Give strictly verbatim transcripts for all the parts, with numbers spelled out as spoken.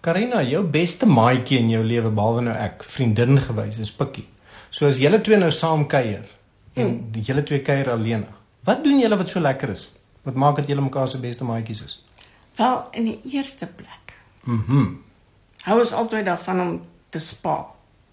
Karina, jou beste maatjie in jou lewe, behalwe nou ek, vriendin gewys, is Pikkie. So as julle twee nou saam kuier, en hmm. julle twee kuier alleen, wat doen julle wat so lekker is? Wat maak dat julle mekaar se beste maatjies is? Wel, in die eerste plek, Mhm. hou ons altyd daarvan om te spa.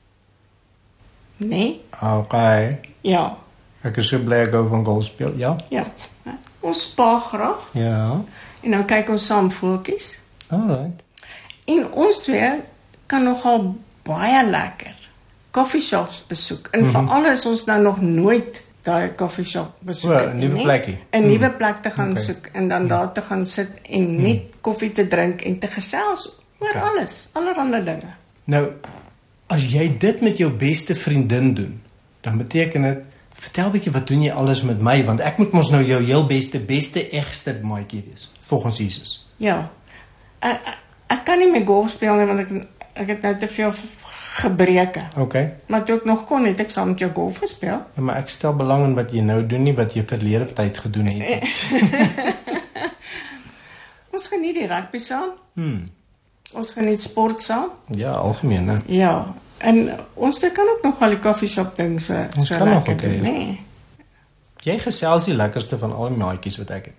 Nee? Okay. Ja, Ek is so bly ek hou van golf speel, ja? ja. Ons spa graag, Ja. en dan kyk ons saam voeltjies. Alright. En ons twee kan nogal baie lekker coffeeshops besoek. En Mhm. veral is ons nou nog nooit daai coffeeshop besoek O, het een nuwe nie. plekkie. 'n Nuwe plek te gaan Okay. soek en dan daar te gaan sit en net koffie te drink en te gesels oor Okay. alles, allerhande dinge. Nou, as jy dit met jou beste vriendin doen, dan beteken dit, vertel 'n bietjie wat doen jy alles met my, want ek moet mos nou jou heel beste, beste, egste maatjie wees, volgens Jesus. Ja. Ek, ek, ek kan nie meer golf speel nie, want ek, ek het nou te veel gebreke. Okay. Maar toe ek nog kon, het ek saam met jou golf gespeel. Ja, maar ek stel belang in wat jy nou doen, nie wat jy verlede tyd gedoen het nie. Ons geniet die rugby saam. Hmm. Ons geniet sport saam. Ja, algemeen, hè. Ja. En ons twee kan ook nog al die coffeeshop ding so, Ons so kan nog lekker ook, doen, hè. nee. Jy gesels die lekkerste van al die maatjies wat ek het.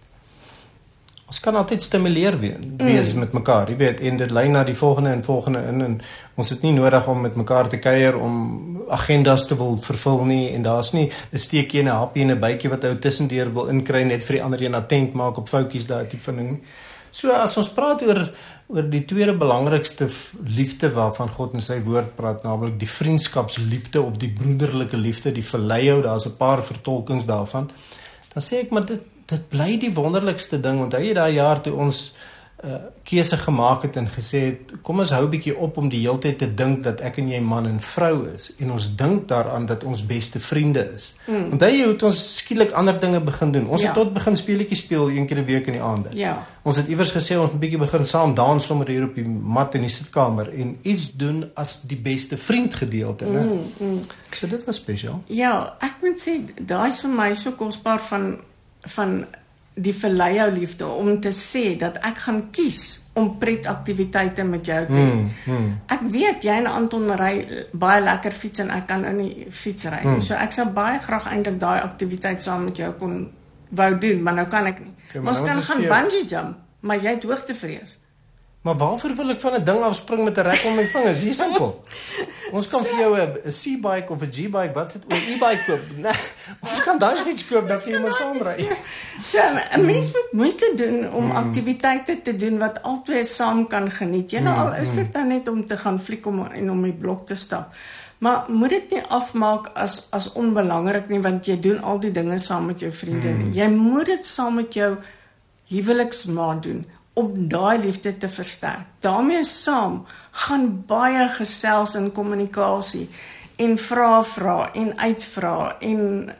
Ons kan altyd stimuleer we wees mm. met mekaar, jy weet, en dit lei na die volgende en volgende in, en ons het nie nodig om met mekaar te kuier, om agendas te wil vervul nie, en daar's nie 'n steekie en 'n happie en 'n bytjie wat ou tussendeur wil inkry, net vir die ander een attent maak op foutjies, daai tipe van ding. So as ons praat oor oor die tweede belangrikste liefde waarvan God in sy woord praat, naamlik die vriendskapsliefde of die broederlike liefde, die philia, daar's 'n paar vertolkings daarvan. Dan sê ek maar dit dit bly die wonderlikste ding. Onthou jy daai jaar toe ons uh, keuse gemaak het en gesê het, kom ons hou bietjie op om die hele tyd te dink dat ek en jy man en vrou is, en ons dink daaraan dat ons beste vriende is. Mm. Onthou jy hoe het ons skielik ander dinge begin doen? Ons ja. het tot begin speletjies speel een keer 'n week in die aande. Ja. Ons het iewers gesê ons moet bietjie begin saam dans sommer hier op die mat in die sitkamer en iets doen as die beste vriend gedeelte, né? Mm, mm. So dit was spesiaal. Ja, ek moet sê, daai is vir my so kosbaar van van die verlei liefde, om te sê dat ek gaan kies om pretaktiwiteite met jou te doen. Mm, mm. Ek weet, jy en Anton ry baie lekker fiets en ek kan in die fiets ry. Mm. So ek sou baie graag eintlik daai aktiwiteit saam met jou kon wou doen, maar nou kan ek nie. Okay, ons nou kan gaan jou... bungee jump, maar jy het hoogtevrees. Maar waarvoor wil ek van 'n ding afspring met 'n rek om my vingers? Hier simpel. Ons kan so, vir jou 'n C-bike of 'n G-bike, wat sit oor e-bike koop. Nee, ons kan daai fiets koop, dan kan jy maar saam ry. So 'n mens moet moeite doen om mm. aktiwiteite te doen wat albei saam kan geniet. Julle mm, al is dit nou net om te gaan fliek om en om die blok te stap. Maar moet dit nie afmaak as as onbelangrik nie, want jy doen al die dinge saam met jou vriende nie. Mm. Jy moet dit saam met jou huweliksmaat doen om daai liefde te versterk. Daarmee saam gaan baie gesels en kommunikasie en vra vra en uitvra en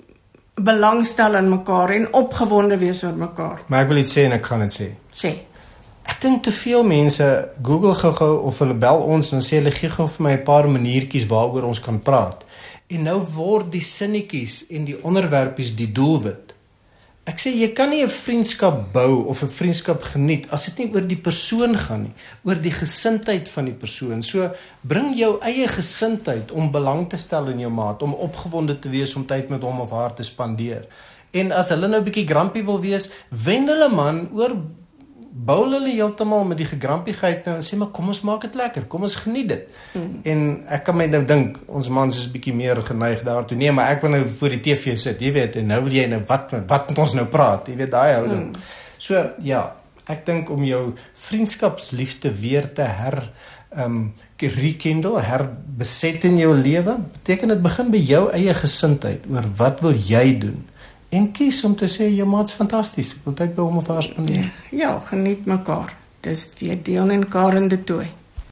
belangstel in mekaar en opgewonde wees oor mekaar. Maar ek wil iets sê en ek gaan dit sê. Sê. Ek dink te veel mense Google gou-gou of hulle bel ons en sê hulle gee gou vir my 'n paar maniertjies waaroor ons kan praat. En nou word die sinnetjies en die onderwerpies die doelwit. Ek sê, jy kan nie 'n vriendskap bou of 'n vriendskap geniet as dit nie oor die persoon gaan nie, oor die gesindheid van die persoon. So, bring jou eie gesindheid om belang te stel in jou maat, om opgewonde te wees om tyd met hom of haar te spandeer. En as hulle nou 'n bietjie grumpy wil wees, wen hulle man oor bou hulle heeltemal met die gegrampiegheid nou en sê, maar kom ons maak dit lekker, kom ons geniet dit. Hmm. En ek kan my nou dink, ons mans is 'n bietjie meer geneig daartoe. Nee, maar ek wil nou voor die T V sit, jy weet, en nou wil jy nou, wat, wat moet ons nou praat? Jy weet, daai houding. Hmm. So, ja, ek dink om jou vriendskapsliefde weer te her, um, rekindle, herbeset in jou lewe, beteken dit begin by jou eie gesindheid, oor wat wil jy doen? En kies om te sê, jou maat's fantasties, ek wil tyd by hom of haar spandeer. Ja, geniet mekaar. Dis weer deel en karende tooi.